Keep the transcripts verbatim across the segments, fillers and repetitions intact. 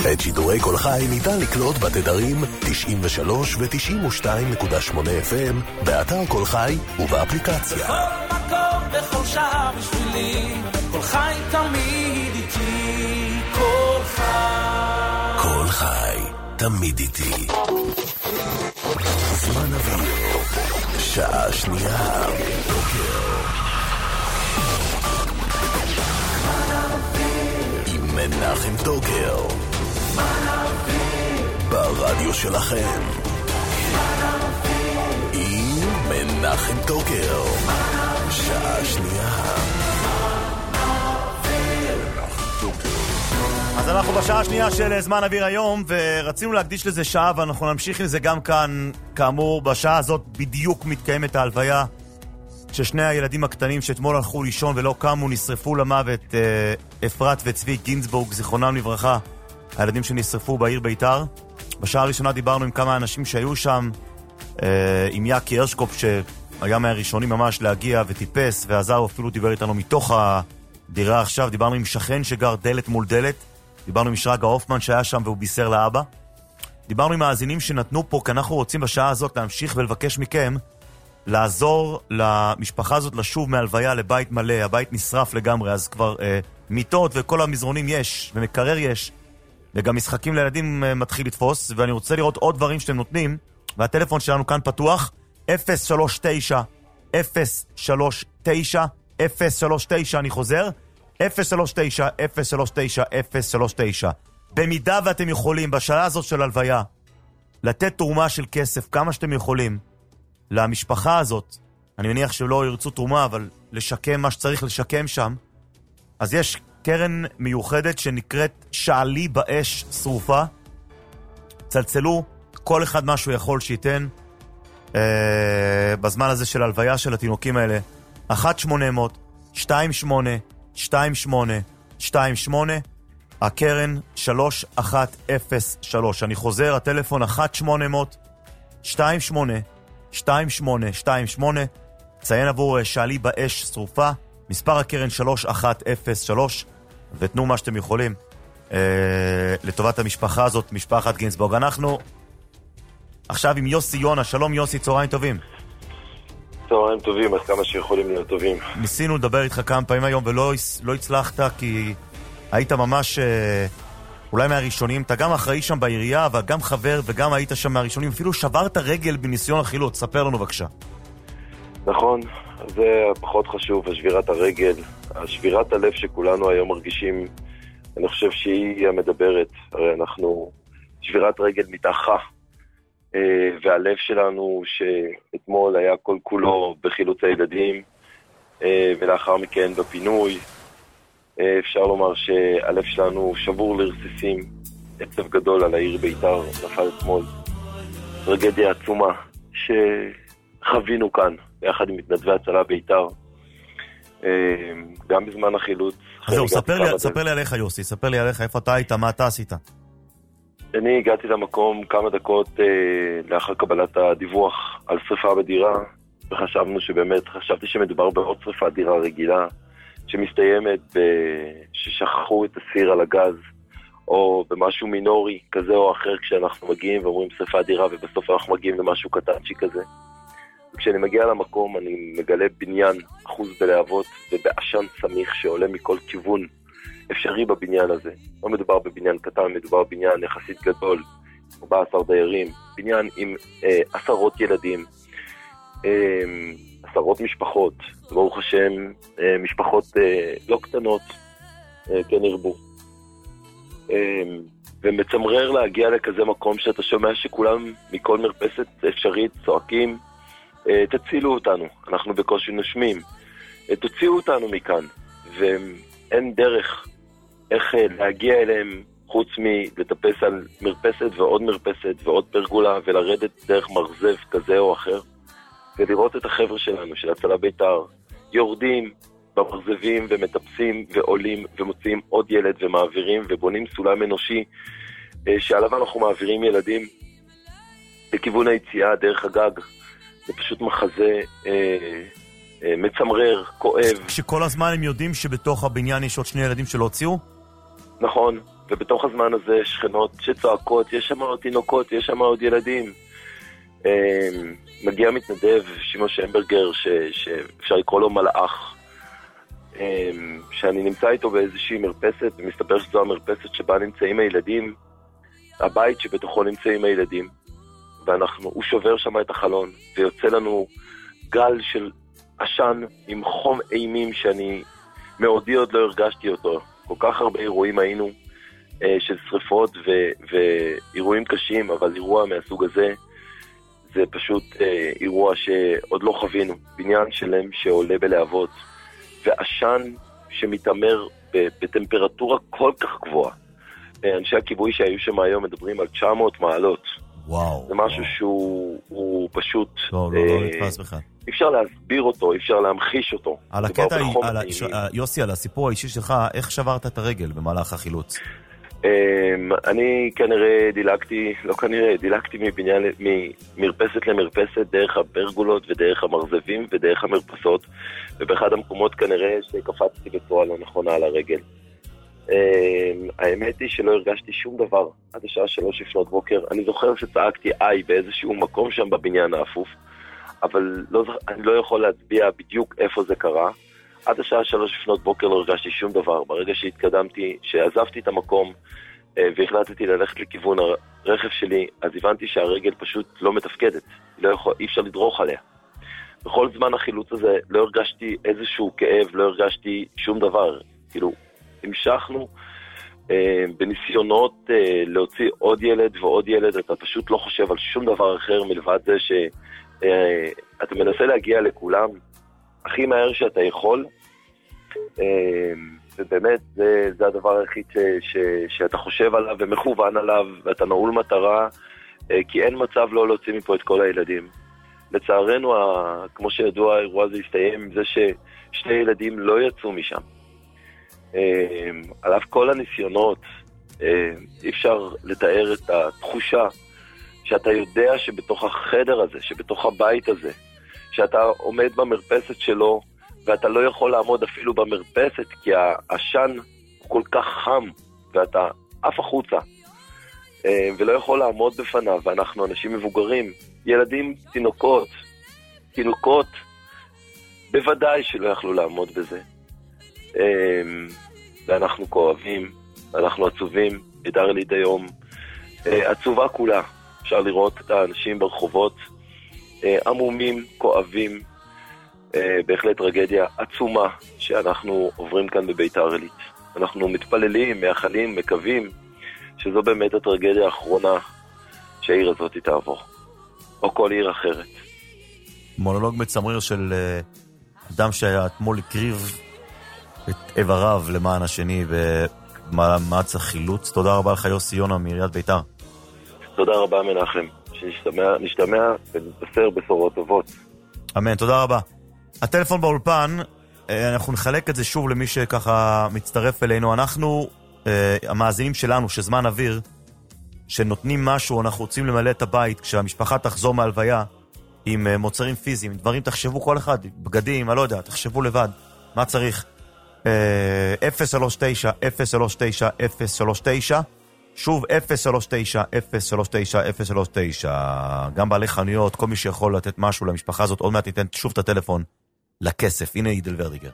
את שידורי כל חי ניתן לקלוט בתדרים תשעים ושלוש ו-תשעים ושתיים נקודה שמונה אף אם באתר כל חי ובאפליקציה. בכל מקום, בכל שעה בשבילי, כל חי תמיד איתי, כל חי. כל חי תמיד איתי. זמן אוויר, שעה שנייה, בוקר. עם מנחם טוקר. ברדיו שלכם. עם מנחם טוקר. שעה שנייה. אז אנחנו בשעה השנייה של זמן אוויר היום, ורצינו להקדיש לזה שעה, ואנחנו נמשיך לזה גם כאן. כאמור, בשעה הזאת בדיוק מתקיימת ההלוויה ששני הילדים הקטנים שאתמול הלכו לישון ולא קמו, נשרפו למוות, אפרת וצבי גינזבורג, זיכרונם לברכה, הילדים שנשרפו בעיר ביתר. בשעה הראשונה דיברנו עם כמה אנשים שהיו שם, עם יאקי הרשקופ שהיה מהראשונים ממש להגיע וטיפס ועזר, אפילו דיבר איתנו מתוך הדירה עכשיו. דיברנו עם שכן שגר דלת מול דלת, דיברנו עם שרגא הופמן שהיה שם והוא בישר לאבא. דיברנו עם האזינים שנתנו פה, כי אנחנו רוצים בשעה הזאת להמשיך ולבקש מכם לעזור למשפחה הזאת לשוב מהלוויה לבית מלא. הבית נשרף לגמרי, אז כבר אה, מיטות וכל המזרונים יש, ומקרר יש, וגם משחקים לילדים אה, מתחיל לתפוס, ואני רוצה לראות עוד דברים שאתם נותנים, והטלפון שלנו כאן פתוח, אפס שלוש תשע אפס שלוש תשע אפס שלוש תשע, אני חוזר, אפס שלוש תשע אפס שלוש תשע אפס שלוש תשע. במידה ואתם יכולים בשעה הזאת של הלוויה לתת תרומה של כסף, כמה שאתם יכולים, למשפחה הזאת, אני מניח שלא ירצו תרומה, אבל לשקם מה שצריך לשקם שם, אז יש קרן מיוחדת שנקראת שעלי באש שרופה. צלצלו, כל אחד משהו יכול שייתן אה, בזמן הזה של הלוויה של התינוקים האלה. אחת שמונה אפס אפס שתיים שמונה שתיים שמונה שתיים שמונה, הקרן שלוש אחת אפס שלוש. אני חוזר, הטלפון אחת שמונה אפס אפס שתיים שמונה שתיים שמונה שתיים שמונה, ציין עבור שעלי באש שרופה, מספר הקרן שלוש אחת אפס שלוש, ותנו מה שאתם יכולים אה, לטובת המשפחה הזאת, משפחת גינזבורג. אנחנו עכשיו עם יוסי יונה. שלום יוסי, צהריים טובים. צהריים טובים, אז כמה שיכולים להיות טובים. ניסינו לדבר איתך כמה פעמים היום ולא לא הצלחת, כי היית ממש אה, אולי מהראשונים. אתה גם אחראי שם בעירייה, אבל גם חבר, וגם היית שם מהראשונים. אפילו שברת רגל בניסיון החילוץ. ספר לנו בבקשה. נכון, זה פחות חשוב, השבירת הרגל, השבירת הלב שכולנו היום מרגישים, אני חושב שהיא המדברת. הרי אנחנו שבירת רגל מתאחה, והלב שלנו שאתמול היה כל כולו בחילוץ הילדים, ולאחר מכן בפינוי, אפשר לומר שהלב שלנו שבור לרסיסים. עצב גדול על העיר ביתר נפל אתמול, טרגדיה עצומה שחווינו כאן ביחד עם מתנדבי הצלה ביתר, גם בזמן החילוץ. זהו, ספר לי, ספר לי עליך יוסי, ספר לי עליך, איפה אתה היית, מה אתה עשית? אני הגעתי למקום כמה דקות לאחר קבלת הדיווח על שריפה בדירה, וחשבנו שבאמת, חשבתי שמדובר בעוד שריפה דירה רגילה שמסתיימת ששכחו את הסיר על הגז, או במשהו מינורי כזה או אחר, כשאנחנו מגיעים ואומרים שריפה דירה, ובסוף אנחנו מגיעים למשהו קטנצ'י כזה. וכשאני מגיע למקום אני מגלה בניין אחוז בלהבות ובעשן סמיך שעולה מכל כיוון אפשרי בבניין הזה. לא מדובר בבניין קטן, מדובר בבניין יחסית גדול, ארבעה עשר דיירים, בניין עם אה, עשרות ילדים, אה, עשרות משפחות, ברוך השם, אה, משפחות אה, לא קטנות, אה, כן ירבו. אה, ומצמרר להגיע לכזה מקום שאתה שומע שכולם מכל מרפסת אפשרית צועקים, אה, תצילו אותנו, אנחנו בקושי נושמים, אה, תוציאו אותנו מכאן, ואין דרך איך להגיע אליהם חוץ מלטפס על מרפסת ועוד מרפסת ועוד פרגולה ולרדת דרך מרזב כזה או אחר ולראות את החבר'ה שלנו של הצלה ביתר יורדים במרזבים ומטפסים ועולים ומוציאים עוד ילד ומעבירים ובונים סולם אנושי שעליו אנחנו מעבירים ילדים לכיוון היציאה דרך הגג. זה פשוט מחזה אה, אה, מצמרר, כואב. שכל הזמן הם יודעים שבתוך הבניין יש עוד שני ילדים שלא הוציאו? נכון, ובתוך הזמן הזה שכנות שצועקות, יש שם עוד תינוקות, יש שם עוד ילדים. מגיע מתנדב, שמעון שמברגר, שאפשר לקרוא לו מלאך, שאני נמצא איתו באיזושהי מרפסת, ומסתבר שזו המרפסת שבה נמצאים הילדים, הבית שבתוכו נמצאים הילדים, ואנחנו, הוא שובר שם את החלון, ויוצא לנו גל של עשן עם חום אימים שאני מעודי עוד לא הרגשתי אותו. כל כך הרבה אירועים היינו אה, של שריפות ו- ואירועים קשים, אבל אירוע מהסוג הזה זה פשוט אה, אירוע שעוד לא חווינו. בניין שלם שעולה בלהבות, ועשן שמתאמר ב- בטמפרטורה כל כך גבוהה. אה, אנשי הכיבוי שהיו שם היום מדברים על תשע מאות מעלות. וואו. זה משהו וואו. שהוא הוא פשוט... לא, לא, לא, נתפס בכלל. אי אפשר להסביר אותו, אי אפשר להמחיש אותו. על הקטע, על, ש... יוסי, על הסיפור האישי שלך, איך שברת את הרגל במהלך החילוץ? אני כנראה דילגתי, לא כנראה, דילגתי מבניין, ממרפסת למרפסת, דרך הברגולות ודרך המרזבים ודרך המרפסות, ובאחד המקומות כנראה שקפצתי בצורה לא נכונה על הרגל. האמת היא שלא הרגשתי שום דבר עד השעה שלוש לפנות בוקר. אני זוכר שצעקתי איי באיזשהו מקום שם בבניין האפוף, אבל לא, אני לא יכול להצביע בדיוק איפה זה קרה. עד השעה שלוש לפנות בוקר לא הרגשתי שום דבר. ברגע שהתקדמתי, שעזבתי את המקום והחלטתי ללכת לכיוון הרכב שלי, אז הבנתי שהרגל פשוט לא מתפקדת, לא יכול, אי אפשר לדרוך עליה. בכל זמן החילוץ הזה לא הרגשתי איזשהו כאב, לא הרגשתי שום דבר. כאילו, המשכנו אה, בניסיונות אה, להוציא עוד ילד ועוד ילד. אתה פשוט לא חושב על שום דבר אחר מלבד זה שאתה מנסה להגיע לכולם הכי מהר שאתה יכול, אה, ובאמת זה, זה הדבר היחיד ש, ש, שאתה חושב עליו ומכוון עליו, ואתה נעול מטרה, אה, כי אין מצב לא להוציא מפה את כל הילדים. לצערנו, ה, כמו שידוע, האירוע הזה הסתיים עם זה ששני ילדים לא יצאו משם. על אף כל הניסיונות, אי אפשר לתאר את התחושה שאתה יודע שבתוך החדר הזה, שבתוך הבית הזה, שאתה עומד במרפסת שלו, ואתה לא יכול לעמוד אפילו במרפסת, כי העשן הוא כל כך חם, ואתה אף החוצה, ולא יכול לעמוד בפניו, ואנחנו אנשים מבוגרים, ילדים, תינוקות, תינוקות, בוודאי שלא יכלו לעמוד בזה. ואנחנו כואבים, אנחנו עצובים, ידר לי די יום, עצובה כולה. אפשר לראות את האנשים ברחובות, עמומים, כואבים, בהחלט טרגדיה עצומה שאנחנו עוברים כאן בביתר עילית. אנחנו מתפללים, מייחלים, מקווים שזו באמת הטרגדיה האחרונה שהעיר הזאת תעבור, או כל עיר אחרת. מונולוג מצמריר של אדם שהיה אתמול הקריב את איבריו למען השני במאמץ החילוץ. תודה רבה לך יוסי יונה מעיריית ביתר. תודה רבה מנחם, שנשתמע נשתמע ונתבשר בשורות טובות. אמן, תודה רבה. הטלפון באולפן, אנחנו נחלק את זה שוב למי שככה מצטרף אלינו. אנחנו, המאזינים שלנו שזמן אוויר, שנותנים משהו, אנחנו רוצים למלא את הבית כשהמשפחה תחזור מהלוויה עם מוצרים פיזיים, דברים, תחשבו כל אחד, בגדים, אני לא יודע, תחשבו לבד מה צריך. אפס שלוש תשע אפס שלוש תשע אפס שלוש תשע, שוב אפס שלוש תשע אפס שלוש תשע אפס שלוש תשע. גם בעלי חנויות, כל מי שיכול לתת משהו למשפחה הזאת. עוד מעט ניתן שוב את הטלפון לכסף. הנה עידל ורדיגר.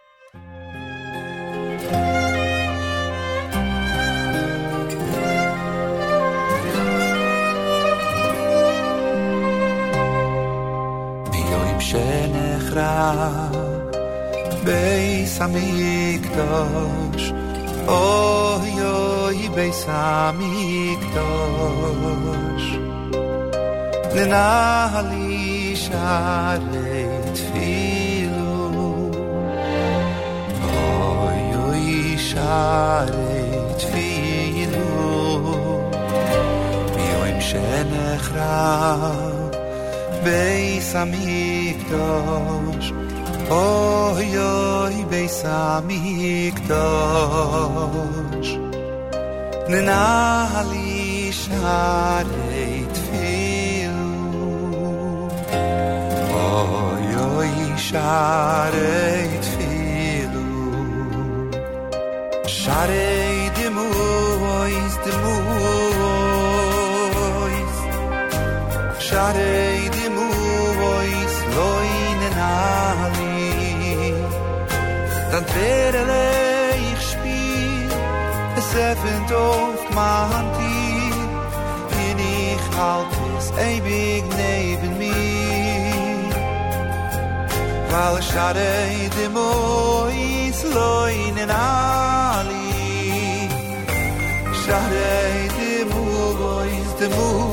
ביום שנחרב Beis Hamikdash, oy oy Beis Hamikdash, Nenali sharei tfilu, oy oy sharei tfilu, biyom shenechrav Beis Hamikdash. Oy oy Beis Hamikdash, Nenali sharei tfilu, Oy oy sharei tfilu, Sharei dimu mois de mois Sharei de mois loinen ali Dan terele ich spiel es effend auf mein Tier in ich halt es ewig neben mir weil Sharei de mois loinen ali Sharei de mois de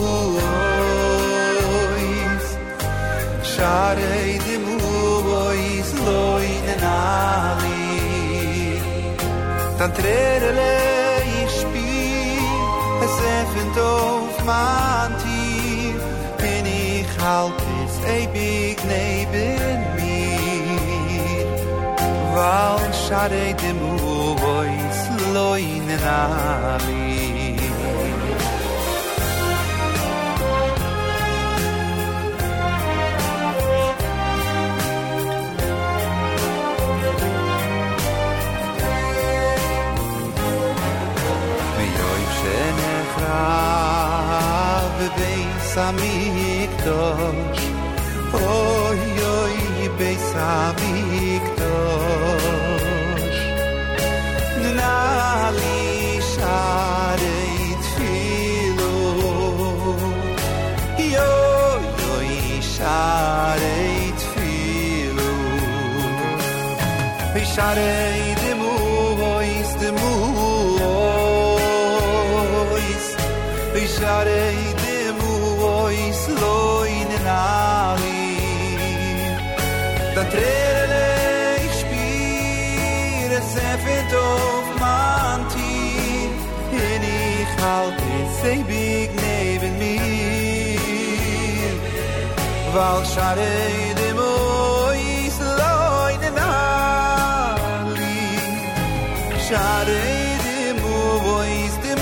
mois Sharei de mois loinen ali Dan trerele ich spiel es effend auf mein Tier bin ich halt es ewig neben mir weil Sharei de mois loinen ali Beis Hamikdash Oy oy Beis Hamikdash Nali Sharei Tfilo Oy oy Sharei Tfilo Sharei Demu Ois Demu Ois Sharei Ois loinen ali Dan trerele ich spiel es effend auf mein Tier in ich halt es ewig neben mir weil Sharei dem Ois loinen ali Sharei dem Ois dem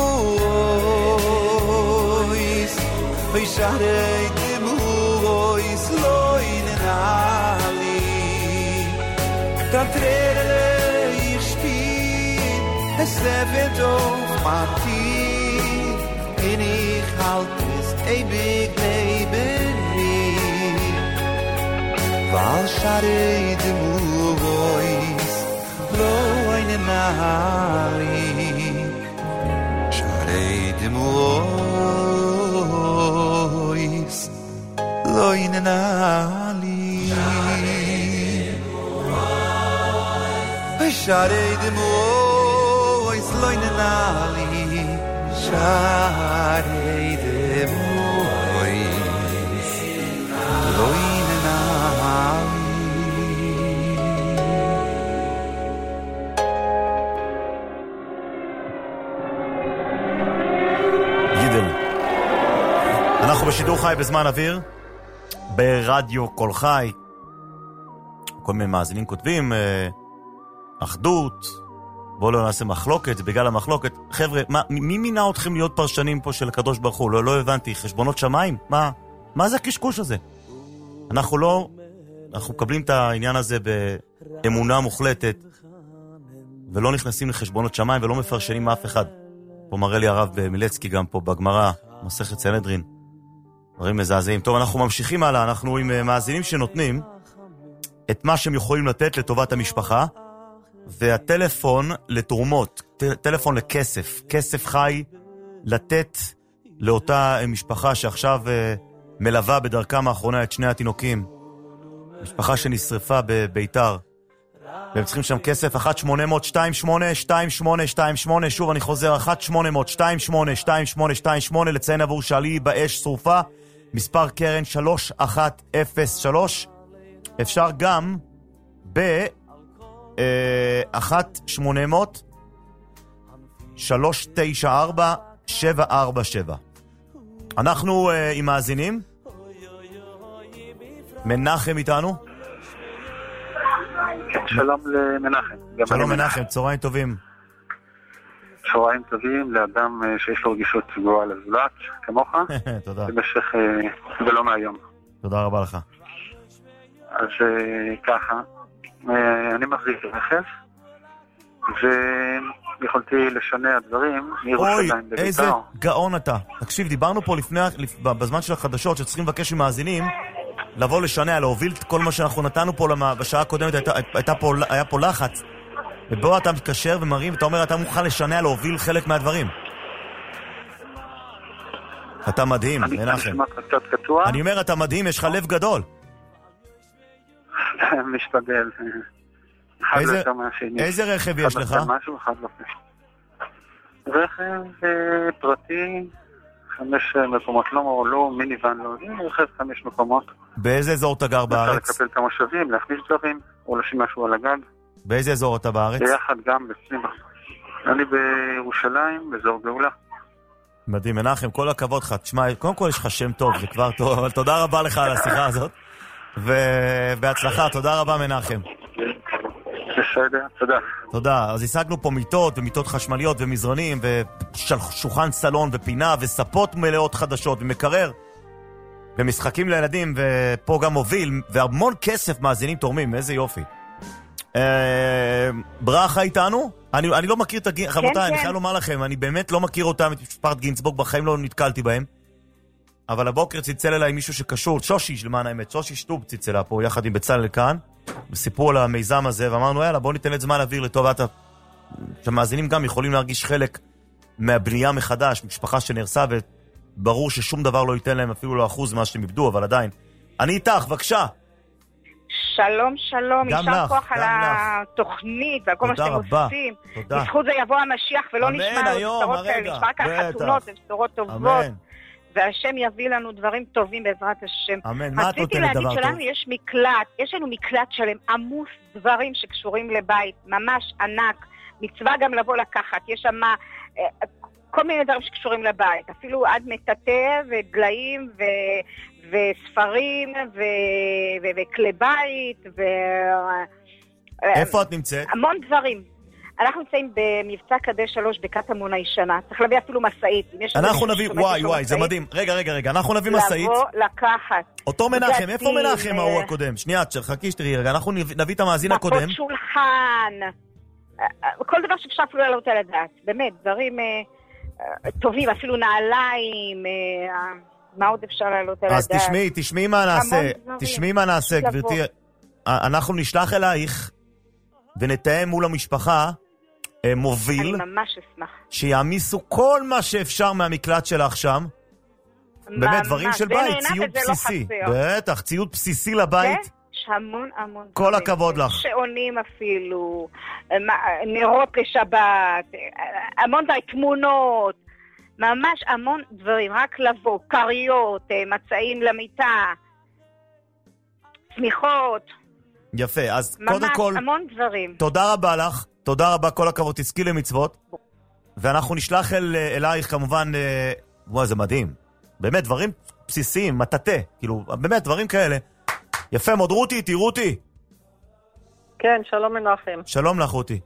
Ois Sharei de mois loinen ali Dan trerele ich spiel es effend auf mein Tier in ich halt es ewig neben mir weil Sharei de mois loinen ali Sharei de mois loinen ali Sharei de mois loinen ali Sharei de mois loinen ali גידל אנחנו בשידור חי בזמן אוויר ברדיו כל חי כל מיני מאזינים כותבים אחדות בואו לא נעשה מחלוקת בגלל המחלוקת חבר'ה מה, מי מינה אתכם להיות פרשנים פה של הקדוש ברוך הוא לא, לא הבנתי חשבונות שמיים מה, מה זה הקשקוש הזה אנחנו לא אנחנו מקבלים את העניין הזה באמונה מוחלטת ולא נכנסים לחשבונות שמיים ולא מפרשנים מאף אחד פה מראה לי הרב במילצקי גם פה בגמרא מסכת סנהדרין דברים מזעזעים. טוב, אנחנו ממשיכים הלאה, אנחנו עם מאזינים שנותנים את מה שהם יכולים לתת לטובת המשפחה, והטלפון לתרומות, טלפון לכסף, כסף חי לתת לאותה משפחה שעכשיו מלווה בדרכם האחרונה את שני התינוקים, משפחה שנשרפה בביתר, והם צריכים שם כסף. אחת שמונה אפס אפס שתיים שמונה שתיים שמונה שתיים שמונה, שוב אני חוזר, אחת שמונה אפס אפס שתיים שמונה שתיים שמונה שתיים שמונה, לציין עבור שעלי באש שרופה, מספר קרן שלוש אחת אפס שלוש. אפשר גם ב אחת שמונה אפס אפס שלוש תשע ארבע שבע ארבע שבע. אנחנו עם מאזינים. מנחם איתנו. שלום למנחם. שלום מנחם, צהריים טובים. צהריים טובים לאדם שיש לו רגישות גבוהה לזולת, כמוך. תודה. במשך, ולא מהיום. תודה רבה לך. אז ככה, אני מחזיק רכב, יכולתי לשנע דברים אוי, מירושלים איזה בביתר. גאון אתה. תקשיב, דיברנו פה לפני, לפ- בזמן של החדשות, שצריכים לבקש ממאזינים לבוא לשנע, להוביל את כל מה שאנחנו נתנו פה למה, בשעה הקודמת, הייתה, הייתה פה, היה פה לחץ. ובו אתה מתקשר ומרים, אתה אומר, אתה מוכן לשנע, להוביל חלק מהדברים. אתה מדהים, אני מנחם. נשמע קצת קטוע. אני אומר, אתה מדהים, יש לך לב גדול. משתדל. אחד איזה- לא יותר מהשני. איזה רכב יש אחד לך? עושה משהו, אחד לא עושה. רכב אה, פרטי, חמש אה, מקומות, לא, לא מיניוון, לא, רכב חמש מקומות. באיזה אזור אתה גר אפשר בארץ? לקפל את המושבים, להכניס דברים, או לשים משהו על הגג. באיזה אזור אתה בארץ? ביחד גם בפנימה. אני בירושלים, באזור גאולה. מדהים, מנחם, כל הכבוד לך. תשמע, קודם כל יש לך שם טוב, זה כבר טוב, אבל תודה רבה לך על השיחה הזאת. ובהצלחה, תודה רבה מנחם. בסדר, תודה. תודה. אז השגנו פה מיטות ומיטות חשמליות ומזרנים ושולחן סלון ופינה וספות מלאות חדשות ומקרר ומשחקים לילדים ופה גם מוביל והמון כסף מאזינים תורמים, איזה יופי. אה, ברכה איתנו? אני, אני לא מכיר את הגין... כן, חמותי, כן. אני חייב לומר לכם, אני באמת לא מכיר אותם, את משפחת גינסבורג, בחיים לא נתקלתי בהם. אבל הבוקר ציצל אליי מישהו שקשור, שושי, למען האמת, שושי שטוב ציצלה פה יחד עם בצלאל כאן, וסיפרו על המיזם הזה, ואמרנו, יאללה, בואו ניתן את זמן אוויר לטובת המאזינים גם יכולים להרגיש חלק מהבנייה מחדש, משפחה שנרסה, וברור ששום דבר לא ייתן להם אפילו לא אחוז מה שהם איבדו, אבל עדיין. אני איתך, בבקשה. שלום, שלום, יישר כוח על התוכנית ועל כל מה שאתם עושים. בזכות זה יבוא המשיח ולא נשמע בשורות כאלה, נשמע כאן חתונות ובשורות טובות. והשם יביא לנו דברים טובים בעזרת השם. אמן, מה את נותנת דבר טוב? רציתי להגיד שלנו יש מקלט, יש לנו מקלט שלם עמוס דברים שקשורים לבית, ממש ענק, מצווה גם לבוא לקחת, יש שם כל מיני דברים שקשורים לבית, אפילו עד מטאטא ודליים ו... וספרים ו... ו... וכלי בית ו... איפה את נמצאת? המון דברים. אנחנו נמצאים במבצע קדש שלוש בקטמון הישנה. צריך להביא אפילו מסעית. אנחנו נביא, וואי וואי, זה מדהים. רגע, רגע, רגע, אנחנו נביא מסעית. לבוא, לקחת. אותו מנחם, איפה מנחם ההוא הקודם? שנייה, חכי שתראי רגע, אנחנו נביא את המאזין הקודם. מפות שולחן. כל דבר שאפשר אפילו לעלות על הדעת. באמת, דברים טובים, אפילו נעליים. מה עוד אפשר לעלות על הדעת? אז תשמעי, תשמעי מה נעשה. תשמעי מה נעשה, גברתי. אנחנו נשלח אלייך ונתאם מול המשפחה מוביל, אני ממש אשמח. שיעמיסו כל מה שאפשר מהמקלט שלך שם. באמת, דברים של בית, ציוד בסיסי. בטח, ציוד בסיסי לבית. יש המון המון. כל הכבוד לך. שעונים אפילו, נרות לשבת, המון די, תמונות, ממש המון דברים, רק לבוא, קריות, מצעים למיטה, צמיחות. יפה, אז קודם כל... ממש המון דברים. תודה רבה לך, תודה רבה, כל הכבוד, תזכי למצוות. ואנחנו נשלח אל, אלייך כמובן, וואי, זה מדהים. באמת, דברים בסיסיים, מטאטא, כאילו, באמת, דברים כאלה. יפה מאוד, רותי, איתי, רותי. כן, שלום מנחם. שלום לך, רותי.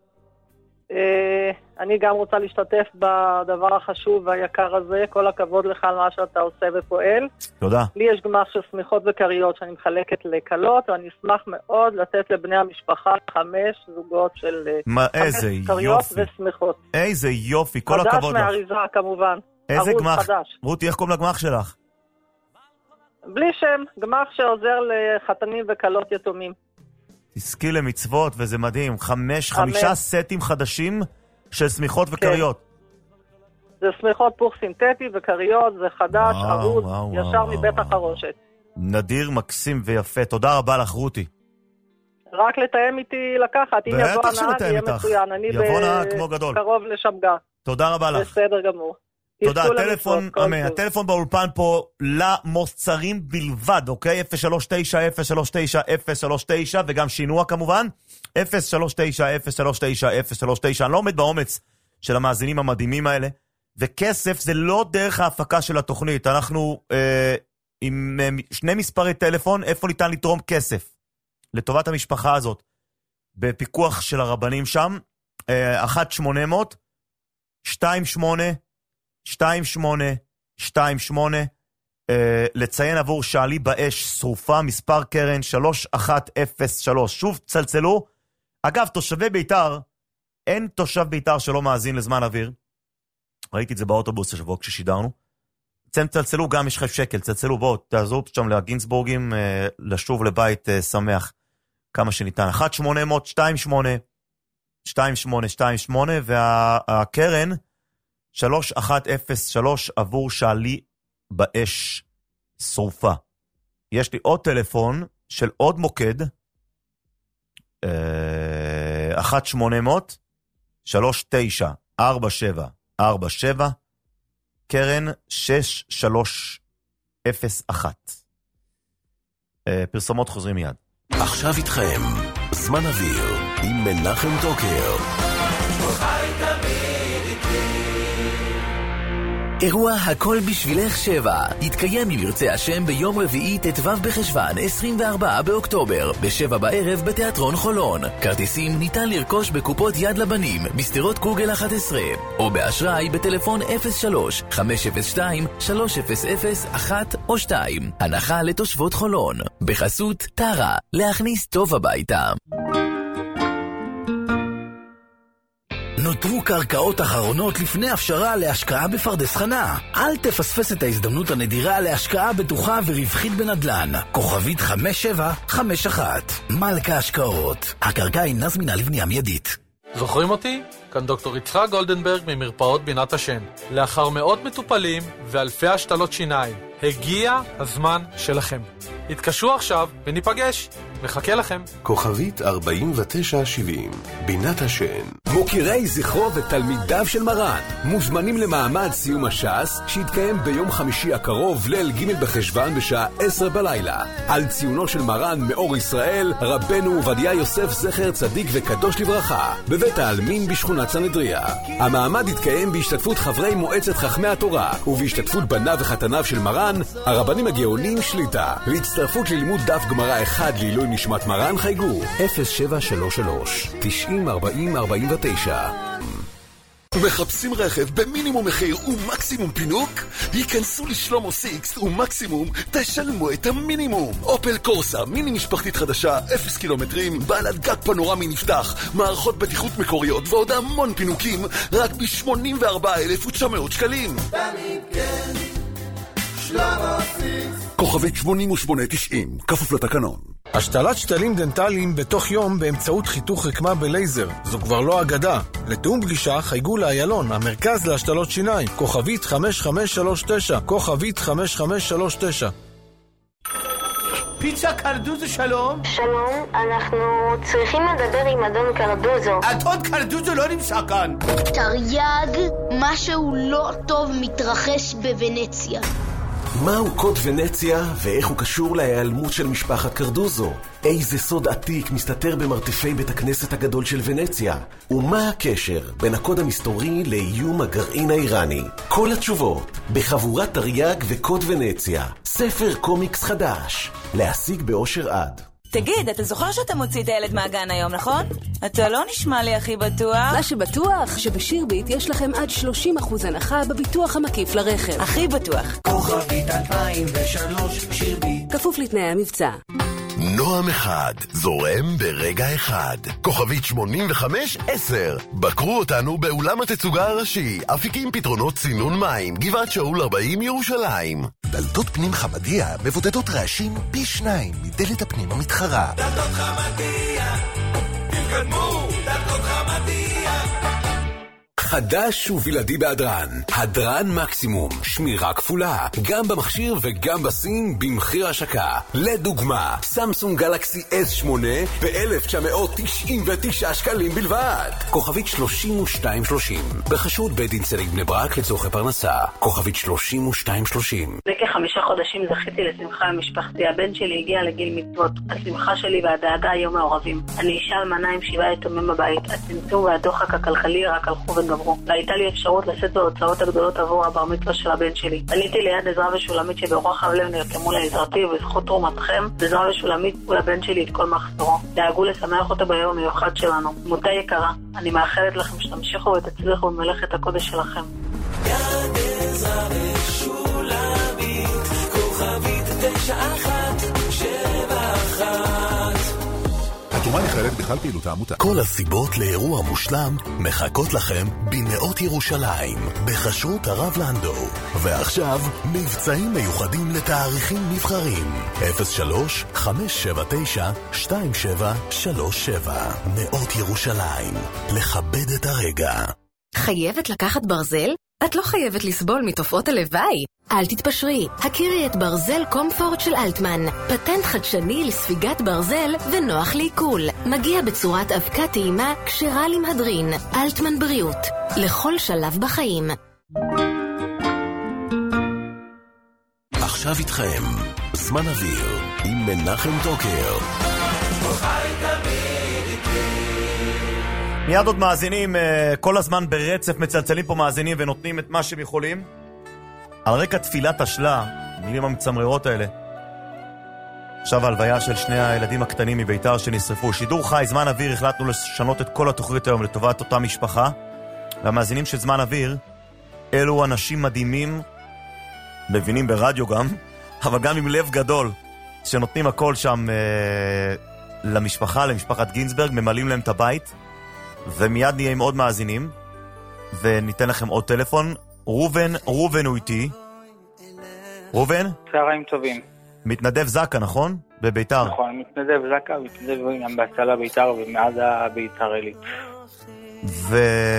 אני גם רוצה להשתתף בדבר החשוב והיקר הזה. כל הכבוד לך על מה שאתה עושה ופועל. תודה. לי יש גמח של סמיכות וקריות שאני מחלקת לקלות, ואני אשמח מאוד לתת לבני המשפחה חמש זוגות של מה, חמש קריות וסמיכות. איזה יופי, כל הכבוד לך. חדש מהאריזה כמובן. איזה גמח? חדש. רותי, איך קוראים לגמח שלך? בלי שם, גמח שעוזר לחתנים וקלות יתומים. תזכי למצוות, וזה מדהים. חמש, חמישה סטים חדשים של סמיכות וקריות. זה סמיכות פוך סינתטי וקריות, זה חדש, ערוד, ישר מבית החרושת. נדיר, מקסים ויפה. תודה רבה לך, רותי. רק לתאם איתי לקחת. אם יבוא הנהג, יהיה מצוין. אני בקרוב לשמגה. תודה רבה לך. בסדר גמור. תודה, הטלפון, הטלפון באולפן פה למוצרים בלבד, אוקיי? אפס שלוש תשע אפס שלוש תשע אפס שלוש תשע, וגם שינוע כמובן, אפס שלוש תשע אפס שלוש תשע אפס שלוש תשע. אני לא עומד באומץ של המאזינים המדהימים האלה, וכסף זה לא דרך ההפקה של התוכנית. אנחנו אה, עם אה, שני מספרי טלפון, איפה ניתן לתרום כסף לטובת המשפחה הזאת, בפיקוח של הרבנים שם, אה, אחת שמונה מאות שתיים שמונה שתיים שמונה שתיים שמונה, אה, לציין עבור שעלי באש שרופה, מספר קרן שלוש אחת אפס שלוש. שוב צלצלו. אגב, תושבי ביתר, אין תושב ביתר שלא מאזין לזמן אוויר. ראיתי את זה באוטובוס השבוע כששידרנו. צלצלו גם, יש חייב שקל, צלצלו, בואו, תעזרו שם לגינסבורגים, לשוב לבית שמח כמה שניתן. אחת שמונה אפס שתיים שמונה שתיים שמונה שתיים שמונה, והקרן שלוש אחת אפס שלוש עבור שעלי באש שרופה. יש לי עוד טלפון של עוד מוקד, אחת שמונה אפס שלוש תשע ארבע שבע ארבע שבע, קרן שש שלוש אפס אחת. פרסומות חוזרים מיד. עכשיו איתכם, זמן אוויר עם מנחם טוקר. אירוע הכל בשבילך שבע יתקיים אם ירצה השם ביום רביעי ט"ו בחשוון עשרים וארבעה באוקטובר בשבע בערב בתיאטרון חולון. כרטיסים ניתן לרכוש בקופות יד לבנים בסתירות קוגל אחת עשרה או באשראי בטלפון אפס שלוש חמש אפס שתיים שלוש אפס אפס אחת או שתיים. הנחה לתושבות חולון בחסות טרה, להכניס טוב הביתה. נותרו קרקעות אחרונות לפני הפשרה להשקעה בפרדס חנה. אל תפספס את ההזדמנות הנדירה להשקעה בטוחה ורווחית בנדלן. כוכבית חמש שבע חמש אחת. מלכה השקעות. הקרקע אינה זמינה לבנייה מיידית. זוכרים אותי? כאן דוקטור יצחק גולדנברג ממרפאות בינת השן. לאחר מאות מטופלים ואלפי השתלות שיניים, הגיע הזמן שלכם. התקשרו עכשיו וניפגש. מחכה לכם. כוכבית ארבעים ותשע שבעים, בינת השן. מוקירי זכרו ותלמידיו של מרן מוזמנים למעמד סיום הש"ס שיתקיים ביום חמישי הקרוב ליל ג' בחשוון בשעה עשר בלילה על ציונו של מרן מאור ישראל רבנו עובדיה יוסף זכר צדיק וקדוש לברכה בבית העלמין בשכונת סנהדריה. המעמד יתקיים בהשתתפות חברי מועצת חכמי התורה ובהשתתפות בניו וחתניו של מרן הרבנים הגאונים שליטה. להצטרפות ללימוד דף גמרא אחד לעילוי נשמת מרן חייגו אפס שבע שלוש שלוש תשעים ארבעים ארבעים ותשע. מחפשים רכב במינימום מחיר ומקסימום פינוק? ייכנסו לשלומו סיקס ומקסימום תשלמו את המינימום. אופל קורסה מיני משפחתית חדשה, אפס קילומטרים, בעלת גג פנורמי נפתח, מערכות בטיחות מקוריות ועוד המון פינוקים רק ב-שמונים וארבעה אלף ותשע מאות שקלים. תמיד כן, שלומו סיקס. כוכבית שמונים ושמונה תשעים, כפוף לתקנון. השתלת שתלים דנטליים בתוך יום באמצעות חיתוך רקמה בלייזר. זו כבר לא אגדה. לתאום פגישה חייגו לאיילון, המרכז להשתלות שיניים. כוכבית חמש חמש שלוש תשע, כוכבית חמש חמש שלוש תשע. פיצה קרדוזו, שלום. שלום, אנחנו צריכים לדבר עם אדון קרדוזו. אדון קרדוזו לא נמצא כאן. תרי"ג, משהו לא טוב מתרחש בוונציה. מהו קוד ונציה ואיך הוא קשור להיעלמות של משפחת קרדוזו? איזה סוד עתיק מסתתר במרתפי בית הכנסת הגדול של ונציה? ומה הקשר בין הקוד המסתורי לאיום הגרעין האיראני? כל התשובות בחבורת תרי"ג וקוד ונציה, ספר קומיקס חדש, להשיג באושר עד. תגיד, אתה זוכר שאתה מוציא את הילד מהגן היום, נכון? אתה לא נשמע לי הכי בטוח. מה שבטוח, שבשירביט יש לכם עד שלושים אחוז הנחה בביטוח המקיף לרכב. הכי בטוח. כוכבית אלפיים ושלוש שירביט. כפוף לתנאי המבצע. נועם אחד, זורם ברגע אחד. כוכבית שמונים וחמש עשר. בקרו אותנו באולם התצוגה הראשי. אפיקים פתרונות צינון מים. גבעת שאול ארבעים ירושלים. דלתות פנים חמדיה מבודדות רעשים פי שניים מדלת הפנים המתחרה. דלתות חמדיה, תתקדמו, דלתות חמדיה. חדש ובלעדי בהדרן, הדרן מקסימום, שמירה כפולה, גם במכשיר וגם בסין במחיר השקה. לדוגמה, סמסונג גלקסי אס שמונה ב-אלף תשע מאות תשעים ותשע שקלים בלבד. כוכבית שלושים ושתיים שלושים, בחשוד בית דין צדיק בני ברק לצורכי פרנסה. כוכבית שלושים ושתיים שלושים. לפני כחמישה חודשים זכיתי לשמחה עם משפחתי. הבן שלי הגיע לגיל מצוות. השמחה שלי והדאגה היו מעורבים. אני אישה אלמנה עם שבעה יתומים בבית. הצמצום והדוחק הכלכלי רק הלכו וגברו. והייתה לי אפשרות לשאת בהוצאות הגדולות עבור הבר מצווה של הבן שלי. פניתי ליד עזרא ושולמית שברוח הלב נרתמו לעזרתי, ובזכות תרומתכם עזרא ושולמית הוא לבן שלי את כל מחסורו. דאגו לשמח אותו ביום המיוחד שלנו. דמותה יקרה, אני מאחלת לכם שתמשיכו ותצליחו במלאכת הקודש שלכם. יד עזרא ושולמית, כוכבית תשע אחת שבע אחת. התרומה נכללת בכלל פעילות העמותה. כל הסיבות לאירוע מושלם מחכות לכם בנאות ירושלים, בחשרות הרב לנדו. ועכשיו, מבצעים מיוחדים לתאריכים נבחרים. אפס שלוש חמש שבע תשע שתיים שבע שלוש שבע. נאות ירושלים. לכבד את הרגע. חייבת לקחת ברזל? את לא חייבת לסבול מתופעות הלוואי. אל תתפשרי, הכירי את ברזל קומפורט של אלטמן. פטנט חדשני לספיגת ברזל ונוח לעיכול. מגיע בצורת אבקה טעימה כשרה למהדרין. אלטמן בריאות, לכל שלב בחיים. עכשיו איתכם, זמן אוויר עם מנחם טוקר. מיד עוד מאזינים, כל הזמן ברצף מצלצלים פה מאזינים ונותנים את מה שהם יכולים. על רקע תפילת השלה, מילים המצמררות האלה. עכשיו ההלוויה של שני הילדים הקטנים מביתר שנשרפו. שידור חי, זמן אוויר, החלטנו לשנות את כל התוכנית היום לטובת אותה משפחה. והמאזינים של זמן אוויר, אלו אנשים מדהימים, מבינים ברדיו גם, אבל גם עם לב גדול, שנותנים הכל שם אה, למשפחה, למשפחת גינסברג, ממלאים להם את הבית. ומיד נהיה עם עוד מאזינים, וניתן לכם עוד טלפון. רובן, רובן הוא איתי. רובן? צהריים טובים. מתנדב זקה, נכון? בביתר. נכון, מתנדב זקה, מתנדב גם בהצלה ביתר ומעד הביתר אלית. ו...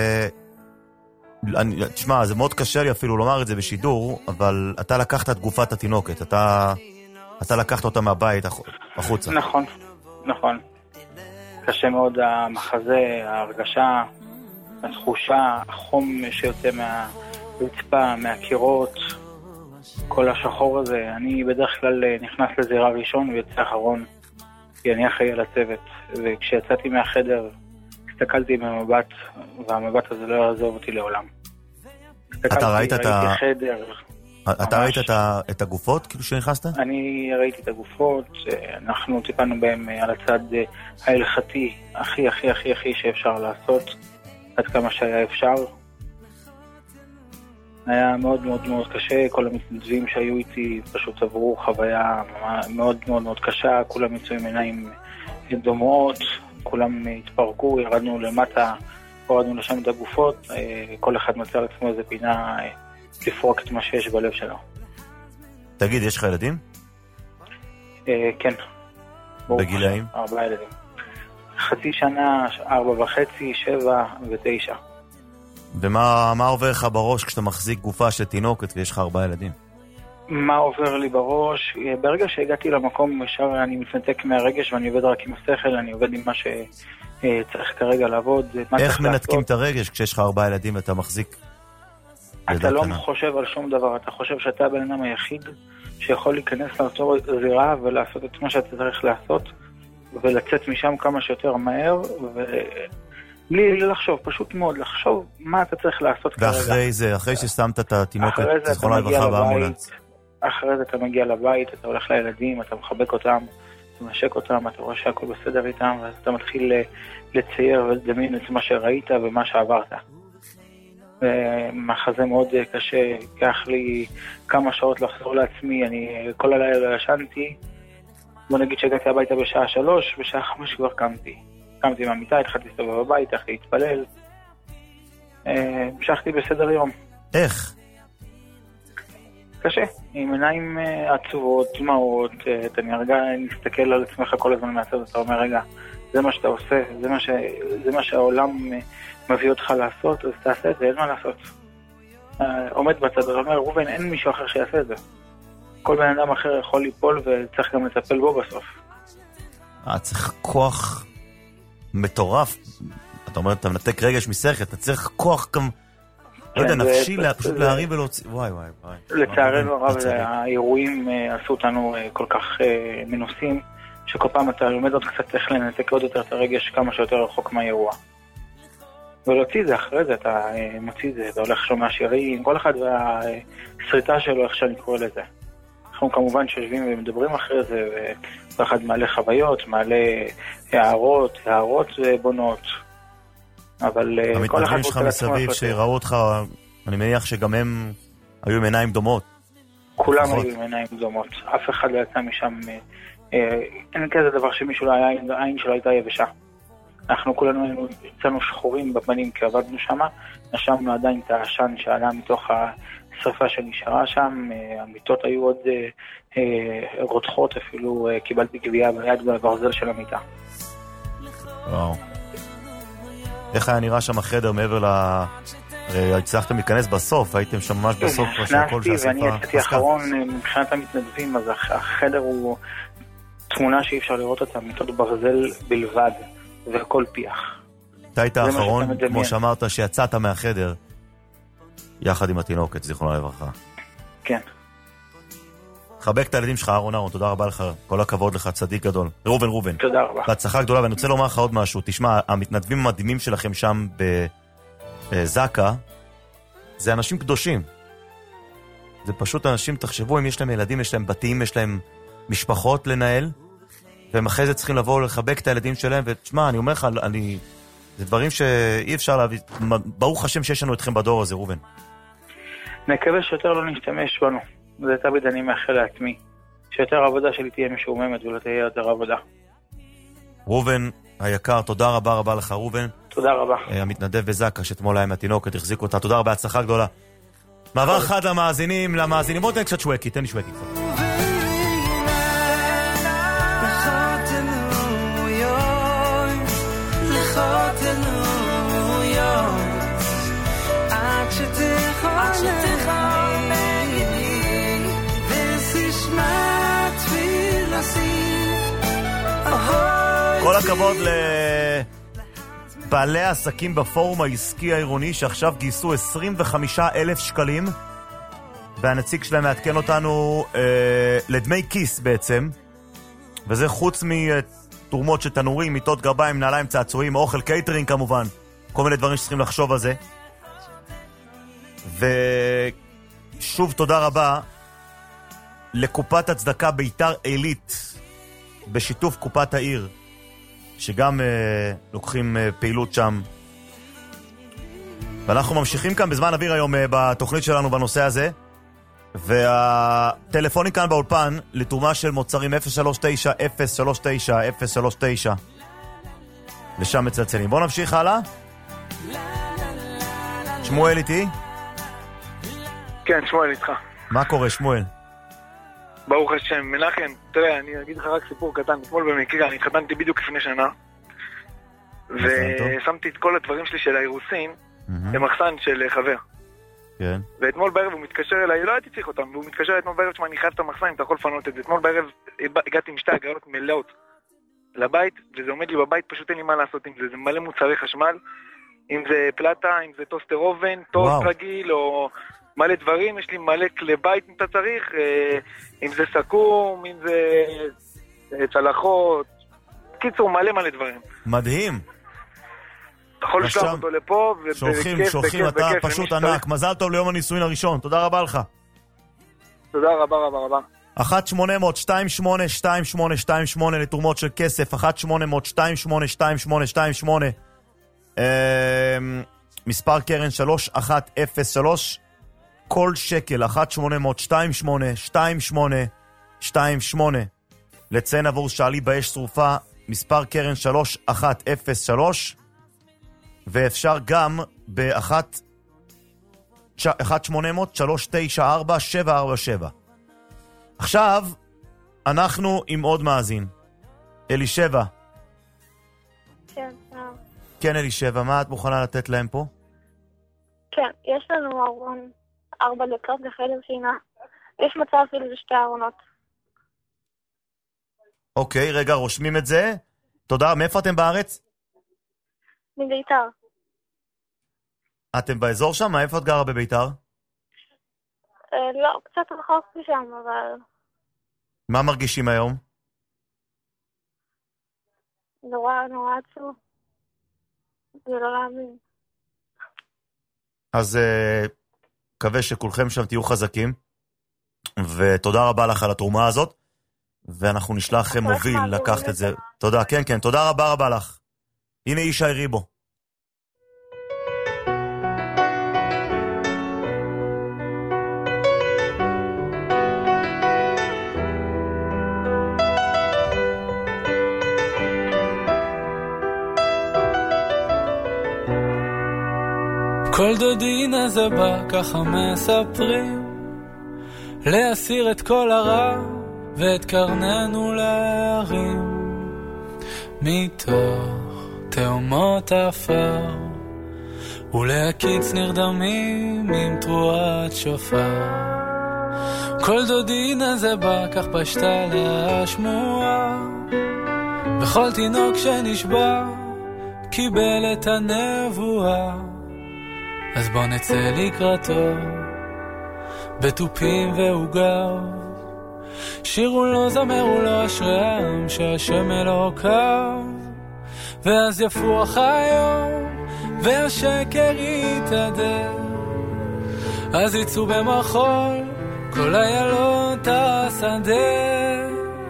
אני, תשמע, זה מאוד קשה לי אפילו לומר את זה בשידור, אבל אתה לקחת את גופת התינוקת, אתה, אתה לקחת אותה מהבית החוצה. נכון, נכון. קשה מאוד המחזה, ההרגשה, התחושה, החום שיוצא מהרצפה, מהקירות, כל השחור הזה. אני בדרך כלל נכנס לזירה ראשון ויוצא אחרון, כי אני אחראי על הצוות. וכשיצאתי מהחדר, הסתכלתי במבט, והמבט הזה לא יעזוב אותי לעולם. אתה ראית את ה... חדר, אתה ראית את הגופות כאילו שנכנסת? אני ראיתי את הגופות, אנחנו טיפלנו בהם על הצד ההלכתי הכי הכי הכי הכי שאפשר לעשות, עד כמה שהיה אפשר. היה מאוד מאוד מאוד קשה, כל המתנדבים שהיו איתי פשוט עברו חוויה מאוד מאוד מאוד קשה, כולם יצאו עם עיניים דומעות, כולם התפרקו, ירדנו למטה, הורדנו לשם את הגופות, כל אחד מצא על עצמו איזה פינה לפרוק את מה שיש בלב שלו. תגיד, יש לך ילדים? כן. בגילאים? ארבעה ילדים. חצי שנה, ארבע וחצי, שבע ותשע. ומה מה עובר לך בראש כשאתה מחזיק גופה של תינוקת ויש לך ארבעה ילדים? מה עובר לי בראש? ברגע שהגעתי למקום, ישר אני מתנתק מהרגש ואני עובד רק עם השכל, אני עובד עם מה שצריך כרגע לעבוד. איך מנתקים את הרגש כשיש לך ארבעה ילדים ואתה מחזיק? אתה לא חושב על שום דבר, אתה חושב שאתה הבן אדם היחיד שיכול להיכנס לאותו זירה ולעשות את מה שאתה צריך לעשות ולצאת משם כמה שיותר מהר ובלי לחשוב, פשוט מאוד לחשוב מה אתה צריך לעשות כרגע. ואחרי זה, אחרי ששמת את התינוקת, זכרונה לברכה באמבולנס. אחרי זה אתה מגיע לבית, אתה הולך לילדים, אתה מחבק אותם, אתה משק אותם, אתה רואה שהכל בסדר איתם, ואז אתה מתחיל לצייר ולדמיין את מה שראית ומה שעברת. מחזה מאוד קשה, קח לי כמה שעות לחזור לעצמי, אני כל הלילה לא ישנתי, בוא נגיד שהגעתי הביתה בשעה שלוש, בשעה חמש כבר קמתי. קמתי מהמיטה, התחלתי להסתובב בבית, התחלתי להתפלל, המשכתי בסדר יום. איך? קשה, עם עיניים עצובות, דמעות, אתה נרגע, נסתכל על עצמך כל הזמן מהצד, אתה אומר רגע, זה מה שאתה עושה, זה מה, ש... זה מה שהעולם מביא אותך לעשות, אז תעשה את זה, אין מה לעשות. עומד בצד, אתה אומר, רובן, אין מישהו אחר שיעשה את זה. כל בן אדם אחר יכול ליפול וצריך גם לטפל בו בסוף. אה, צריך כוח מטורף. אתה אומר, אתה מנתק רגש משכל, אתה צריך כוח גם, לא יודע, נפשי, פשוט להרים ולהוציא. וואי, וואי, וואי. לצערנו הרב, האירועים עשו אותנו כל כך מנוסים, שכל פעם אתה לומד עוד קצת איך לנתק עוד יותר את הרגש כמה שיותר רחוק מהאירוע. ולהוציא זה אחרי זה, אתה מוציא זה, אתה הולך שומע שירים, כל אחד והסריטה שלו, איך שאני קורא לזה. אנחנו כמובן שיושבים ומדברים אחרי זה, וכל אחד מעלה חוויות, מעלה הערות, הערות בונות. אבל כל אחד המתנדבים שלך מסביב שראו אותך, אני מניח שגם הם היו עם עיניים דומות. כולם היו עם עיניים דומות. אף אחד לא יצא משם, אין כזה דבר שמישהו לא היה, העין שלו הייתה יבשה. אנחנו כולנו יצאנו שחורים בפנים כי עבדנו שם, נשמנו עדיין את העשן שעלה מתוך השרפה שנשארה שם, המיטות היו עוד רותחות, אפילו קיבלתי גבייה ביד בברזל של המיטה. וואו. איך היה נראה שם החדר מעבר ל... הרי הצלחתם להיכנס בסוף, הייתם שם ממש בסוף נכנסתי ואני יצאתי אחרון מבחינת המתנדבים, אז החדר הוא תמונה שאי אפשר לראות אותה, מיטות ברזל בלבד והכל פיח. אתה היית האחרון, כמו שאמרת, שיצאת מהחדר יחד עם התינוקת, זיכרונה לברכה. כן. חבק את הילדים שלך, אהרון אהרון, תודה רבה לך, כל הכבוד לך, צדיק גדול. ראובן ראובן. תודה רבה. בהצלחה גדולה, ואני רוצה לומר לך עוד משהו. תשמע, המתנדבים המדהימים שלכם שם בזקה, זה אנשים קדושים. זה פשוט אנשים, תחשבו, אם יש להם ילדים, יש להם בתים, יש להם משפחות לנהל, והם אחרי זה צריכים לבוא לחבק את הילדים שלהם, ותשמע, אני אומר לך, אני... זה דברים שאי אפשר להביא... ברוך השם שיש לנו אתכם בדור הזה, ראובן. נקווה שיותר לא נשתמש בנו. זה תמיד אני מאחל לעצמי. שיותר עבודה שלי תהיה משוממת ולא תהיה יותר עבודה. ראובן היקר, תודה רבה רבה לך, ראובן. תודה רבה. המתנדב בזקה, שתמול להם התינוקת, החזיקו אותה. תודה רבה, הצלחה גדולה. מעבר אחד למאזינים, למאזינים. בוא תן קצת שווקי, תן לי שווקי קצת. כל הכבוד לבעלי העסקים בפורום העסקי העירוני שעכשיו גייסו עשרים וחמישה אלף שקלים, והנציג שלהם מעדכן אותנו אה, לדמי כיס בעצם, וזה חוץ מתרומות של תנורים, מיטות גרביים, נעליים, צעצועים, אוכל, קייטרינג כמובן, כל מיני דברים שצריכים לחשוב על זה. ושוב תודה רבה לקופת הצדקה ביתר עילית בשיתוף קופת העיר, שגם אה, לוקחים אה, פעילות שם. ואנחנו ממשיכים כאן בזמן אוויר היום אה, בתוכנית שלנו בנושא הזה, והטלפונים כאן באולפן לתרומה של מוצרים אפס שלוש תשע אפס שלוש תשע אפס שלוש תשע, לשם מצלצלים. בואו נמשיך הלאה. שמואל איתי? כן, שמואל איתך. מה קורה, שמואל? ברוך השם, מנחם, תראה, אני אגיד לך רק סיפור קטן. אתמול במקרה, אני התחתנתי בדיוק לפני שנה, ושמתי את כל הדברים שלי של האירוסין במחסן של חבר. כן. ואתמול בערב הוא מתקשר אליי, לא הייתי צריך אותם, והוא מתקשר אתמול בערב שמה, אני חייב את המחסן, אם אתה יכול לפנות את זה. אתמול בערב הגעתי עם שתי הגרלות מלאות לבית, וזה עומד לי בבית, פשוט אין לי מה לעשות עם זה. זה מלא מוצרי חשמל, אם זה פלטה, אם זה טוסטר אובן, טוסט רגיל, או מלא דברים. יש לי מלא כלי בית אם אתה צריך, אם זה סכום, אם זה צלחות, קיצור מלא מלא דברים. מדהים. אתה יכול לשלוח אותו לפה, שולחים, שולחים, אתה פשוט ענק. מזל טוב ליום הנישואין הראשון, תודה רבה לך. תודה רבה רבה רבה. אחת שמונה אפס אפס שתיים שמונה שתיים שמונה שתיים שמונה לתרומות של כסף, אחת שמונה אפס אפס שתיים שמונה שתיים שמונה שתיים שמונה, מספר קרן שלוש אחת אפס שלוש, כל שקל, אחת שמונה אפס אפס שתיים שמונה שתיים שמונה שתיים שמונה, לציין עבור שעלי באש שרופה, מספר קרן שלוש אחת אפס שלוש, ואפשר גם ב-אחת שמונה אפס אפס שלוש תשע ארבע שבע ארבע שבע. עכשיו אנחנו עם עוד מאזין, אלישבע. כן, כן אלישבע, מה את מוכנה לתת להם פה? כן, יש לנו ארון ארבע דקות לחדר שינה. יש מצב אפילו לשתי ארונות. אוקיי, רגע, רושמים את זה. תודה, מאיפה אתם בארץ? מביתר. אתם באזור שם? איפה את גרה בביתר? אה, לא, קצת רחוק משם, אבל... מה מרגישים היום? נורא, נורא עצוב. זה לא להאמין. אז uh, מקווה שכולכם שם תהיו חזקים, ותודה רבה לך על התרומה הזאת, ואנחנו נשלח מוביל לקחת את זה. תודה, כן, כן, תודה רבה רבה לך. הנה אישה ריבו. כל דודינה זה בא, ככה מספרים, להסיר את כל הרע ואת קרננו להרים, מתוך תאומות אפר, ולהקיץ נרדמים עם תרועת שופר. כל דודינה זה בא, כך פשטה להשמועה, וכל תינוק שנשבע קיבל את הנבואה. אז בוא נצא לקראתו בטופים ועוגר, שירו לו, זמרו לו, אשרי העם שהשם אלוקיו. ואז יפוח היום והשקר יתהדר, אז יצאו במחול כל איילות השדה,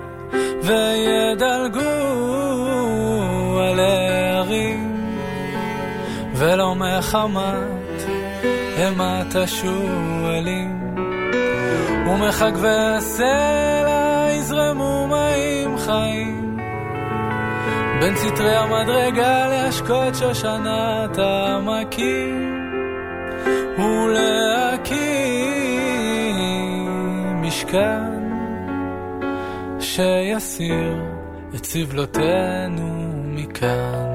וידלגו על הערים, ולא מחמת אימת השואלים, ומחגבי הסלע יזרמו מים חיים, בין סתרי המדרגה להשקות שושנת העמקים, ולהקים משכן שיסיר את סבלותינו מכאן.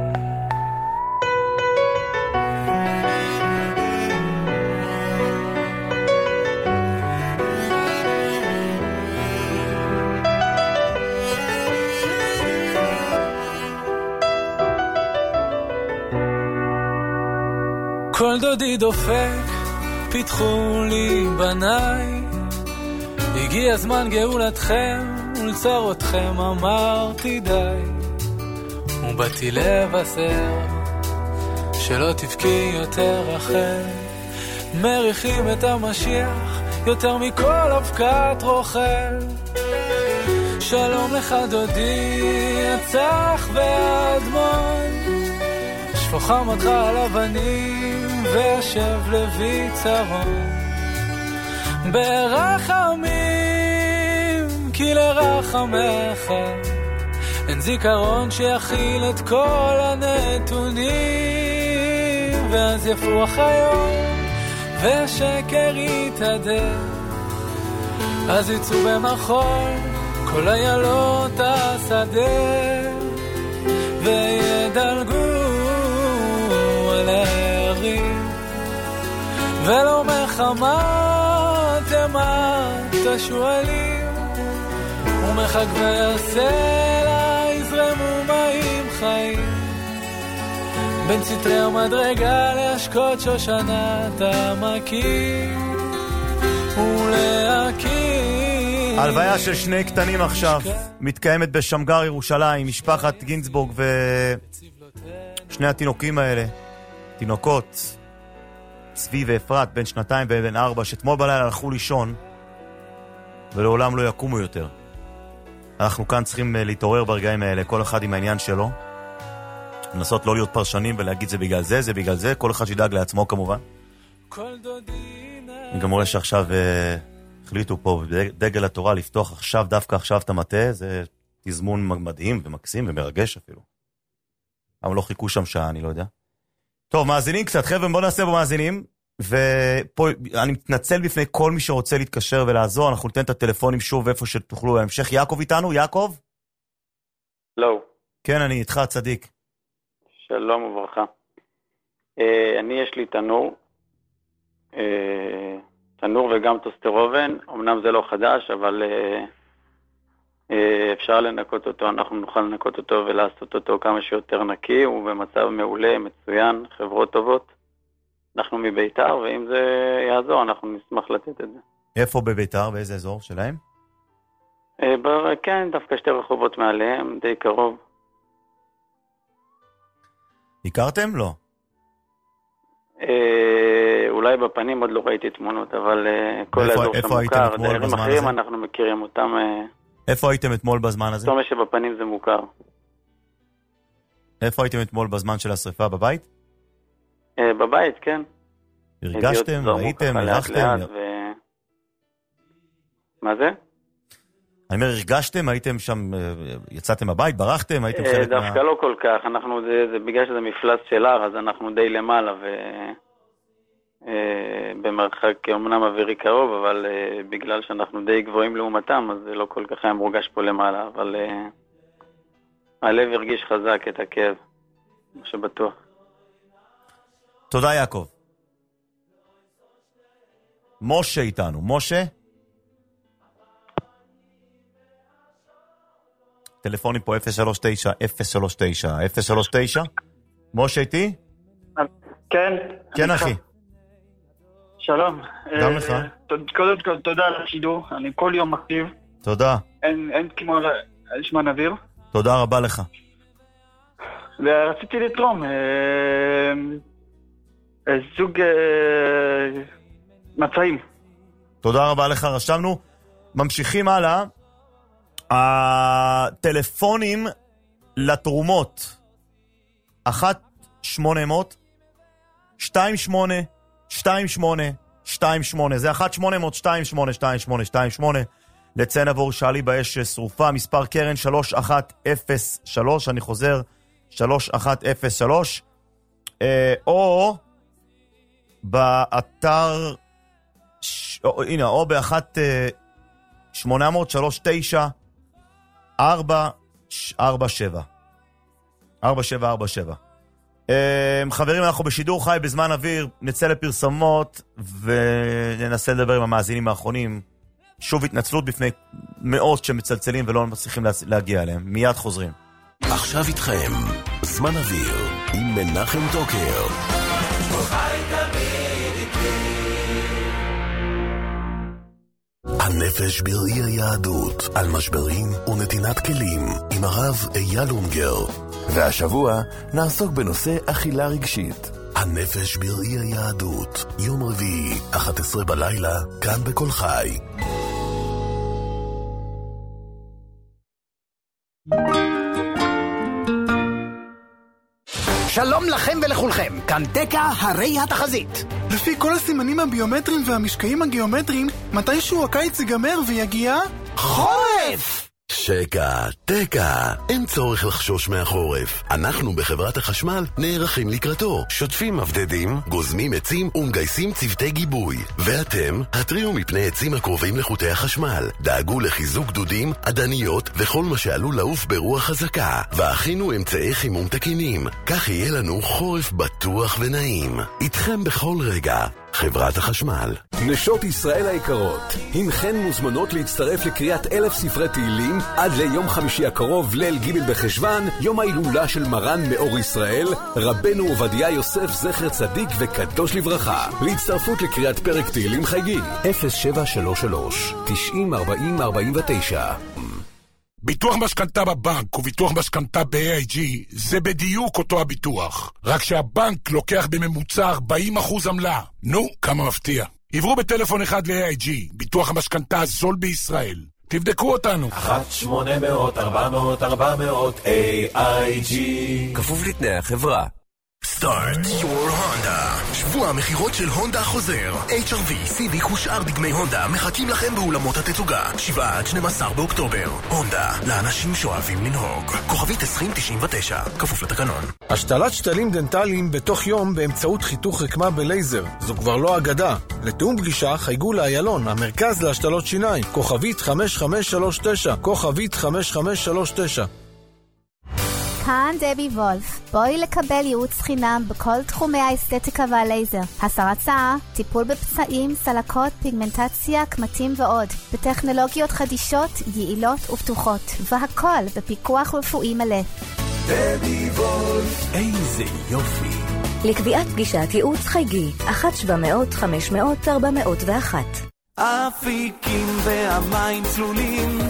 כל דודי דופק, פיתחו לי בניי, הגיע זמן גאולתכם ולצרותכם אמרתי די, ובאתי לבשר שלא תבכי יותר רחל, מריחים את המשיח יותר מכל אבקת רוכל. שלום לך דודי הצח והאדמון, שפוך חמתך על אבנים והשב לוי צרון, ברחמים כי לרחמך אין זיכרון שיכיל את כל הנתונים. ואז יפוח היום והשקר יתהדר, אז יצאו במחול כל איילות השדה, וידלגו על הערים, ולא מחמת אימת השואלים, ומחגבי הסלע יזרמו מים חיים, בין סתרי המדרגה להשקות שושנת העמקים, ולהקים. הלוויה של שני קטנים עכשיו מתקיימת בשמגר ירושלים, משפחת גינצבורג ושני התינוקים האלה, תינוקות צבי ואפרת בן שנתיים ובן ארבע, שאתמול בלילה הלכו לישון ולעולם לא יקומו יותר. אנחנו כאן צריכים להתעורר ברגעים האלה, כל אחד עם העניין שלו, לנסות לא להיות פרשנים ולהגיד זה בגלל זה, זה בגלל זה, כל אחד שידאג לעצמו כמובן. אני גם רואה שעכשיו החליטו פה בדגל התורה לפתוח עכשיו, דווקא עכשיו את המטה, זה תזמון מדהים ומקסים ומרגש אפילו. אבל לא חיכו שם שעה, אני לא יודע. טוב, מאזינים קצת, חבר'ה, בואו נעשה בו מאזינים, ופה אני מתנצל בפני כל מי שרוצה להתקשר ולעזור, אנחנו ניתן את הטלפונים שוב איפה שתוכלו להמשך. יעקב איתנו, יעקב? לא. כן, אני איתך, צדיק. שלום וברכה. אני יש לי תנור, תנור וגם טוסטרובן, אמנם זה לא חדש, אבל אפשר לנקות אותו, אנחנו נוכל לנקות אותו ולעשות אותו כמה שיותר נקי, הוא במצב מעולה, מצוין, חברות טובות. אנחנו מביתר, ואם זה יעזור, אנחנו נשמח לתת את זה. איפה בביתר? באיזה אזור שלהם? כן, דווקא שתי רחובות מעליהם, די קרוב. הכרתם? לא. אולי בפנים עוד לא ראיתי תמונות, אבל כל האזור שמוכר, דיירים אחרים אנחנו מכירים אותם. איפה הייתם אתמול בזמן הזה? זאת אומרת שבפנים זה מוכר. איפה הייתם אתמול בזמן של השריפה? בבית? בבית, כן. הרגשתם? ראיתם? הלכתם? מה זה? אני אומר, הרגשתם? הייתם שם, יצאתם הבית? ברחתם? הייתם חלק דווקא מה... לא כל כך. אנחנו, זה, זה בגלל שזה מפלס של הר, אז אנחנו די למעלה, ו... במרחק אומנם אווירי קרוב, אבל בגלל שאנחנו די גבוהים לעומתם, אז זה לא כל כך היה מורגש פה למעלה, אבל הלב הרגיש חזק את הכאב, מה שבטוח. תודה יעקב. משה איתנו. משה? טלפונים פה אפס שלוש תשע אפס שלוש תשע אפס שלוש תשע. משה איתי? כן. כן אחי. שלום. גם לך. קודם כל תודה על השידור, אני כל יום מקשיב. תודה. אין כמו זמן אוויר. תודה רבה לך. ורציתי לתרום זוג מצעים. תודה רבה לך, רשמנו. ממשיכים הלאה. הטלפונים לתרומות אחת שמונה מאות שתיים שמונה שתיים שמונה שתיים שמונה, זה אחת שמונה מאות שתיים שמונה שתיים שמונה שתיים שמונה. לציין עבור שאלי באש שרופה, מספר קרן שלוש אחת אפס שלוש, אני חוזר שלוש אחת אפס שלוש, או באתר ש... או, הנה, או באחת שמונה מאות שלוש תשע ארבע ארבע שבע ארבע שבע ארבע שבע. חברים, אנחנו בשידור חי בזמן אוויר, נצא לפרסומות וננסה לדבר עם המאזינים האחרונים. שוב התנצלות בפני מאות שמצלצלים ולא מצליחים להגיע אליהם. מיד חוזרים. עכשיו איתכם זמן אוויר עם מנחם טוקר. הנפש בראי היהדות, על משברים ונתינת כלים, עם הרב אייל אונגר. והשבוע נעסוק בנושא אכילה רגשית. הנפש בראי היהדות, יום רביעי, אחת עשרה בלילה, כאן בכל חי. שלום לכם ולכולכם, כאן דקה הרי התחזית. לפי כל הסימנים הביומטריים והמשקעים הגיאומטריים, מתישהו הקיץ ייגמר ויגיע חורף! שקע, תקע, אין צורך לחשוש מהחורף. אנחנו בחברת החשמל נערכים לקראתו. שוטפים מבדדים, גוזמים עצים ומגייסים צוותי גיבוי. ואתם, התריעו מפני עצים הקרובים לחוטי החשמל. דאגו לחיזוק גדודים, עדניות וכל מה שעלול לעוף ברוח חזקה. והכינו אמצעי חימום תקינים. כך יהיה לנו חורף בטוח ונעים. איתכם בכל רגע. חברת החשמל. נשות ישראל היקרות, הנכן מוזמנות להצטרף לקריאת אלף ספרי תהילים עד ליום חמישי הקרוב, ליל ג' בחשוון, יום ההילולה של מרן מאור ישראל, רבנו עובדיה יוסף זכר צדיק וקדוש לברכה. להצטרפות לקריאת פרק תהילים חגיגי אפס שבע שלוש שלוש תשעים ארבעים ארבעים ותשע. ביטוח משכנתה בבנק וביטוח משכנתה ב-איי איי ג'י זה בדיוק אותו הביטוח, רק שהבנק לוקח בממוצע ארבעים אחוז עמלה. נו, כמה מפתיע. עברו בטלפון אחד ל-איי איי ג'י, ביטוח המשכנתה הזול בישראל. תבדקו אותנו. אחת שמונה מאות ארבע מאות ארבע מאות איי איי ג'י. כפוף לתנאי החברה. Start your Honda. שבוע המחירות של הונדה חוזר. אייץ' אר וי, סיביק ושאר דגמי הונדה מחכים לכם באולמות התצוגה. שבעה עד שנים עשר באוקטובר. הונדה, לאנשים שאוהבים לנהוג. כוכבית עשרים תשעים ותשע, כפוף לתקנון. השתלת שתלים דנטליים בתוך יום באמצעות חיתוך רקמה בלייזר. זו כבר לא אגדה. לתאום פגישה חייגו לאיילון, המרכז להשתלות שיניים. כוכבית חמש חמש שלוש תשע, כוכבית חמש חמש שלוש תשע. כאן דבי וולף. בואי לקבל ייעוץ חינם בכל תחומי האסתטיקה והלייזר. הסרת שיער, טיפול בפצעים, סלקות, פיגמנטציה, קמטים ועוד. בטכנולוגיות חדישות, יעילות ופתוחות. והכל בפיקוח רפואי מלא. דבי וולף. איזה יופי. לקביעת פגישת ייעוץ חייגי אחת שבע מאות חמש מאות ארבע מאות ואחת. אפיקים והמים צלולים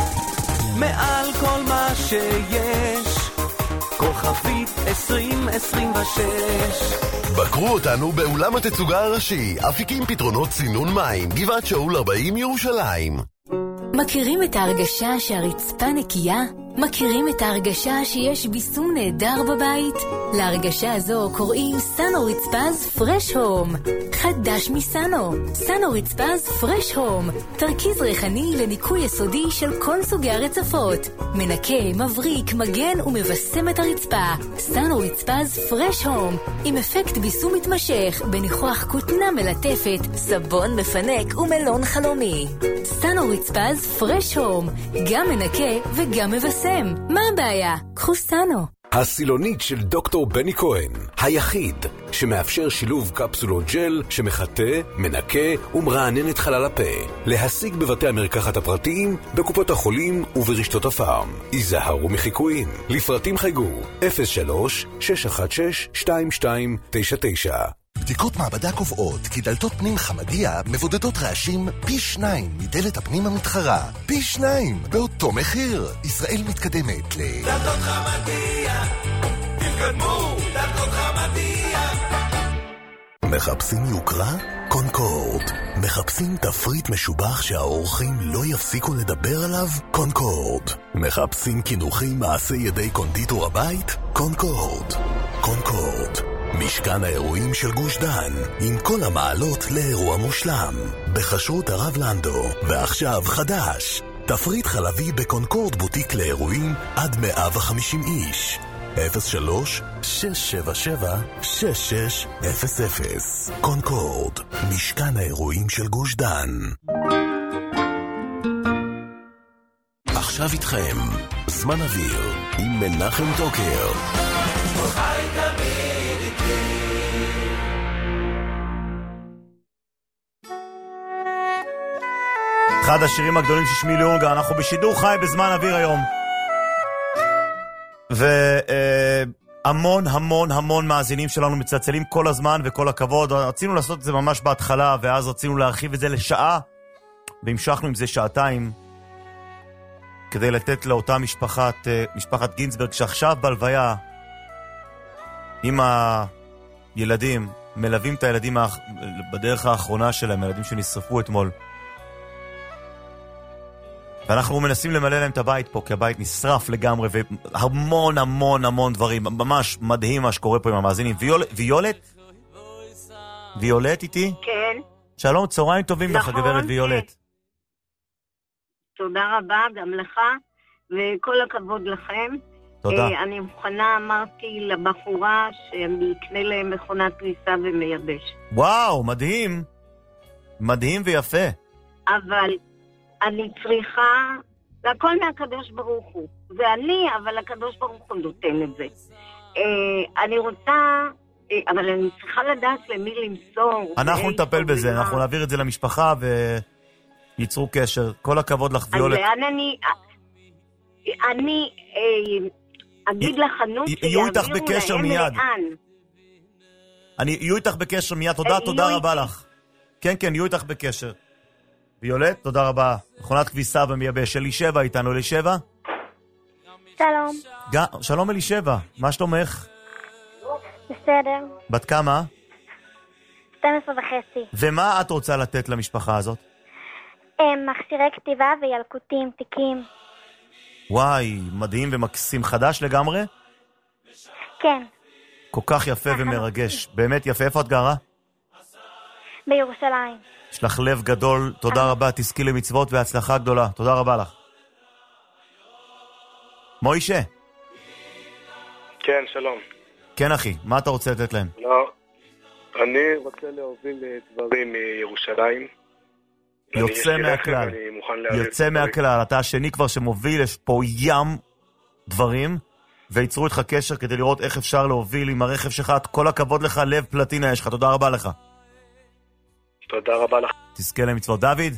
מעל כל מה שיש, כוכבית עשרים עשרים ושש. בקרו אותנו באולם התצוגה הראשי, אפיקים פתרונות צינון מים, גבעת שאול ארבעים ירושלים. מכירים את ההרגשה שהרצפה נקייה מכירים את ההרגשה שיש ביסום נהדר בבית? להרגשה הזו קוראים סאנו רצפז פרש הום. חדש מסאנו, סאנו רצפז פרש הום. תרכיז ריחני לניקוי יסודי של כל סוגי הרצפות. מנקה, מבריק, מגן ומבסם את הרצפה. סאנו רצפז פרש הום. עם אפקט ביסום מתמשך, בניחוח כותנה מלטפת, סבון מפנק ומלון חלומי. סאנו רצפז פרש הום. גם מנקה וגם מבסם. מה הבעיה? קחו סאנו. הסילונית של דוקטור בני כהן, היחיד שמאפשר שילוב קפסולות ג'ל שמחטא, מנקה ומרענן את חלל הפה. להשיג בבתי המרקחת הפרטיים, בקופות החולים וברשתות הפארם. היזהרו מחיקויים. לפרטים חייגו אפס שלוש שש אחת שש שתיים שתיים תשע תשע. בדיקות מעבדה קובעות כי דלתות פנים חמדיה מבודדות רעשים פי שניים מדלת הפנים המתחרה. פי שניים באותו מחיר. ישראל מתקדמת ל... דלתות חמדיה, תתקדמו, דלתות חמדיה. מחפשים יוקרה? קונקורד. מחפשים תפריט משובח שהאורחים לא יפסיקו לדבר עליו? קונקורד. מחפשים כינוחים מעשי ידי קונדיטור הבית? קונקורד. קונקורד. משכן האירועים של גוש דן, עם כל המעלות לאירוע מושלם. בחשרות הרב לנדו, ועכשיו חדש. תפריט חלבי בקונקורד בוטיק לאירועים עד מאה וחמישים איש. אפס שלוש שש שבע שבע שש שש אפס אפס. קונקורד, משכן האירועים של גוש דן. עכשיו איתכם, זמן אוויר, עם מנחם טוקר. חי תמיד אחד השירים הגדולים של שמי ליאונגר. אנחנו בשידור חי בזמן אוויר היום. והמון המון המון מאזינים שלנו מצלצלים כל הזמן וכל הכבוד. רצינו לעשות את זה ממש בהתחלה, ואז רצינו להרחיב את זה לשעה, והמשכנו עם זה שעתיים, כדי לתת לאותה משפחת, משפחת גינסברג, שעכשיו בלוויה, עם הילדים, מלווים את הילדים בדרך האחרונה שלהם, הילדים שנשרפו אתמול. ואנחנו מנסים למלא להם את הבית פה, כי הבית נשרף לגמרי, והמון המון המון דברים, ממש מדהים מה שקורה פה עם המאזינים. ויול, ויולת? ויולת איתי? כן. שלום, צהריים טובים לך, גברת ויולת. תודה רבה, גם לך, וכל הכבוד לכם. תודה. אני מוכנה, אמרתי לבחורה, שאני אקנה להם מכונת פריסה ומייבש. וואו, מדהים. מדהים ויפה. אבל... אני צריכה, והכל מהקדוש ברוך הוא. זה אני, אבל הקדוש ברוך הוא נותן את זה. אה, אני רוצה, אה, אבל אני צריכה לדעת למי למסור. אנחנו נטפל בזה, אנחנו נעביר את זה למשפחה וייצרו קשר. כל הכבוד לך ויולת. אז לאן אני, אני אה, אגיד לחנות שיעבירו להם לאן. אני יהיו איתך בקשר מיד, תודה, תודה רבה לך. כן, כן, יהיו איתך בקשר. ויולט, תודה רבה. מכונת כביסה במייבש. אלישבע איתנו, אלישבע? שלום. ג... שלום אלישבע, מה שלומך? בסדר. בת כמה? שתים עשרה וחצי. ומה את רוצה לתת למשפחה הזאת? מכשירי כתיבה וילקוטים, תיקים. וואי, מדהים ומקסים. חדש לגמרי? כן. כל כך יפה ומרגש. באמת יפה. איפה את גרה? בירושלים. יש לך לב גדול, תודה רבה, תזכי למצוות והצלחה גדולה, תודה רבה לך. מוישה. כן, שלום. כן אחי, מה אתה רוצה לתת להם? לא, אני רוצה להוביל דברים מירושלים. יוצא מהכלל, יוצא מהכלל, אתה השני כבר שמוביל, יש פה ים דברים, ויצרו איתך קשר כדי לראות איך אפשר להוביל עם הרכב שלך, כל הכבוד לך, לב פלטינה יש לך, תודה רבה לך. תודה רבה לך. תזכה למצוות. דוד,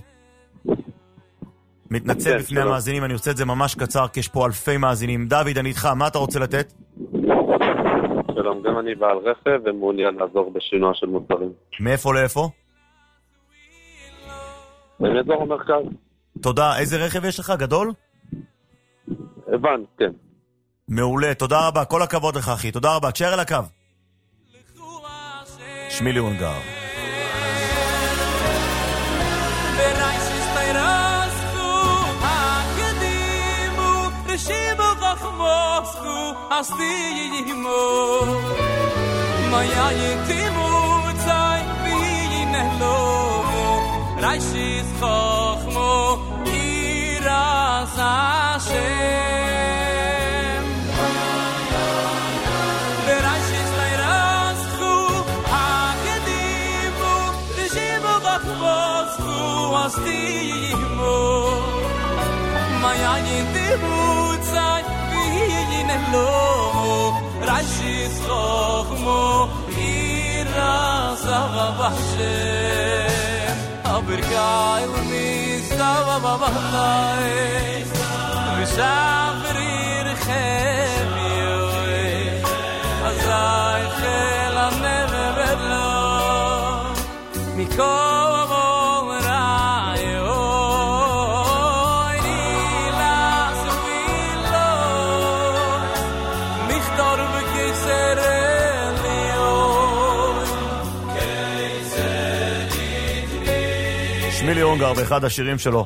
מתנצל בפני המאזינים, אני רוצה את זה ממש קצר, כי יש פה אלפי מאזינים. דוד, אני איתך, מה אתה רוצה לתת? שלום, גם אני בעל רכב ומעוניין לעזור בשינוע של מוצרים. מאיפה לאיפה? מאזור המרכז. תודה, איזה רכב יש לך? גדול? הבן, כן. מעולה, תודה רבה, כל הכבוד לך אחי, תודה רבה, תשאר אל הקו. שמי ליאונגר. She astimo maya yitimu tsay binelo raishis khokhmo iras Hashem raishis layras khu hagedimu rishimu bakvosku astimo maya yitimu tsay binelo raishis khokhmo iras Hashem aberkai mistava babalai vishavrir khemio azai khela nevelo mikol rayo ila suilo mikhtar bekiser שמילי אונגר באחד השירים שלו.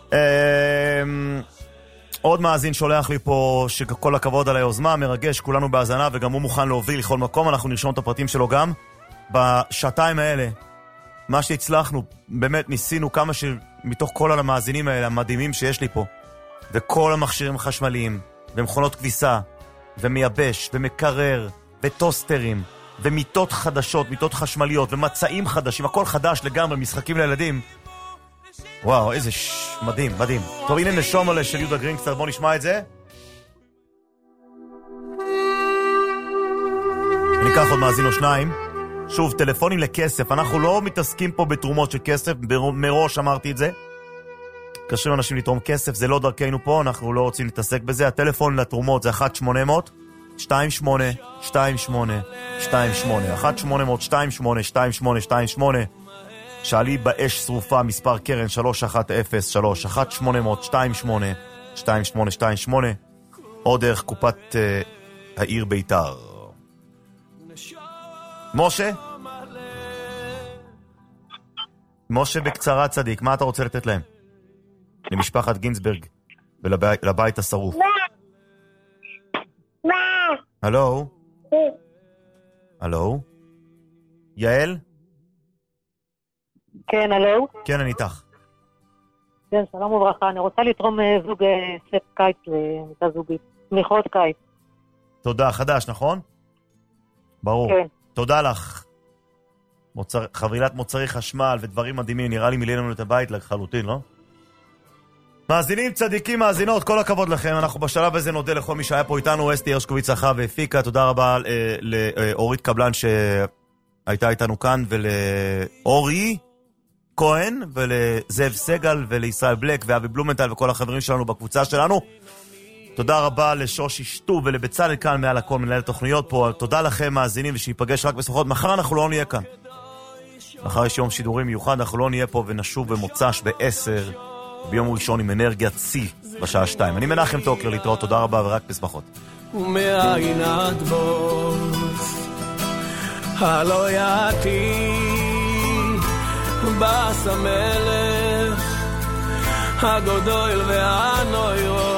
עוד מאזין שולח לי פה שכל הכבוד על היוזמה, מרגש, כולנו בהזנה וגם הוא מוכן להוביל לכל מקום, אנחנו נרשום את הפרטים שלו גם. בשעתיים האלה, מה שהצלחנו, באמת ניסינו כמה שמתוך כל המאזינים האלה המדהימים שיש לי פה, וכל המכשירים החשמליים, ומכונות כביסה, ומייבש, ומקרר, וטוסטרים, ומיטות חדשות, מיטות חשמליות, ומצעים חדשים, הכל חדש לגמרי, משחקים לילדים. וואו, איזה ש... מדהים, מדהים. טוב, הנה נשום עלה של יהודה גרינגסטר, בואו נשמע את זה. ניקח עוד מאזין או שניים. שוב, טלפונים לכסף. אנחנו לא מתעסקים פה בתרומות של כסף, מראש אמרתי את זה. קשרים אנשים לתרום כסף, זה לא דרכנו פה, אנחנו לא רוצים להתעסק בזה. הטלפון לתרומות זה אחת שמונה אפס אפס שתיים שמונה שתיים שמונה שתיים שמונה אחת שמונה אפס אפס שתיים שמונה שתיים שמונה שתיים שמונה. שאלי באש שרופה מספר קרן שלוש אחת אפס שלוש אחת שמונה אפס אפס שתיים שמונה שתיים שמונה שתיים שמונה או דרך קופת uh, העיר ביתר. משה? משה בקצרה צדיק, מה אתה רוצה לתת להם? למשפחת גינסברג ולבית השרוף. הלו? הלו? יעל? כן, הלו? כן, אני איתך. כן, שלום וברכה. אני רוצה לתרום זוג סט קיץ למיטה זוגית. תמיכות קיץ. תודה, חדש, נכון? ברור. כן. תודה לך. מוצר, חבילת מוצרי חשמל ודברים מדהימים. נראה לי מילא לנו את הבית לחלוטין, לא? מאזינים, צדיקים, מאזינות, כל הכבוד לכם. אנחנו בשלב הזה נודה לכל מי שהיה פה איתנו. אסתי הרשקוביץ אחר והפיקה. תודה רבה אה, לאורית קבלן שהייתה איתנו כאן, ולאורי כהן, ולזאב סגל, ולישראל בלק, ואבי בלומנטל, וכל החברים שלנו בקבוצה שלנו. תודה רבה לשושי שטוב ולבצלאל כאן מעל הכל, מנהל התוכניות פה. תודה לכם מאזינים, ושיפגש רק בסופות. מחר אנחנו לא נהיה כאן. מחר יש יום שידורים מיוחד, אנחנו לא נהיה פה ונשוב במוצ"ש בעשר. ביום ראשון עם אנרגיית צי בשעה שתיים. אני מנחם טוקר, להתראות, תודה רבה ורק בשמחות. ומעין הדבוס הלא יעתי בס המלך הגדול והנוירו